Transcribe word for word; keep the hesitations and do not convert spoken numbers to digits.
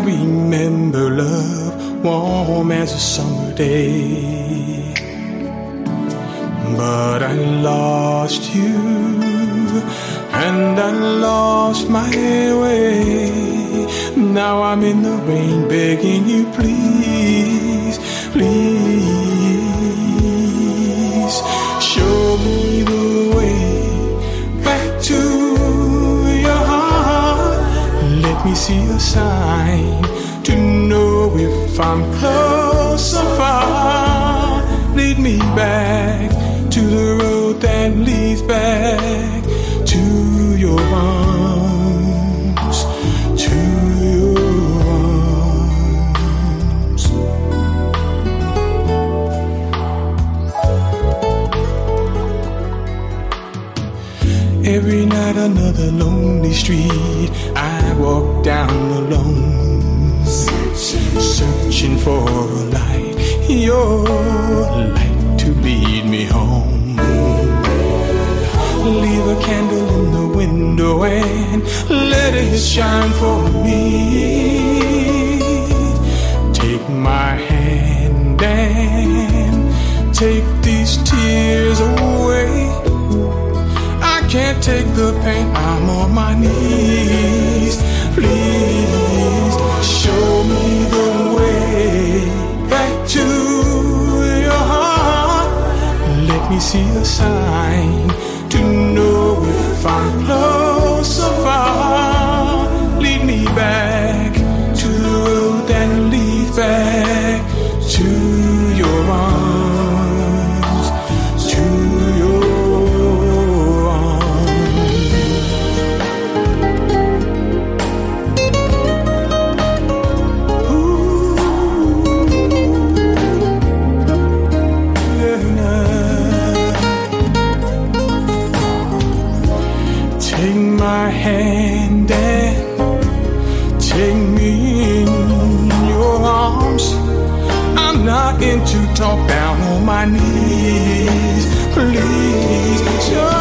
remember love warm as a summer day. But I lost you, and I lost my way. Now I'm in the rain begging you, please, please, show me the way back to your heart. Let me see a sign to know if I'm close or far. Lead me back to the road that leads back to your arms, to your arms. Every night another lonely street I walk down alone, searching for a light, your light to lead me home. Leave a candle in the window and let it shine for me. Take my hand and take these tears away. I can't take the pain, I'm on my knees. Please show me the way back to your heart. Let me see a sign to know if I'm close or far. Lead me back to the road that leads back to your arms, to your arms. Ooh, yeah, nah. Take my hand and take me in your arms. I'm not into talk, down on my knees. Please, show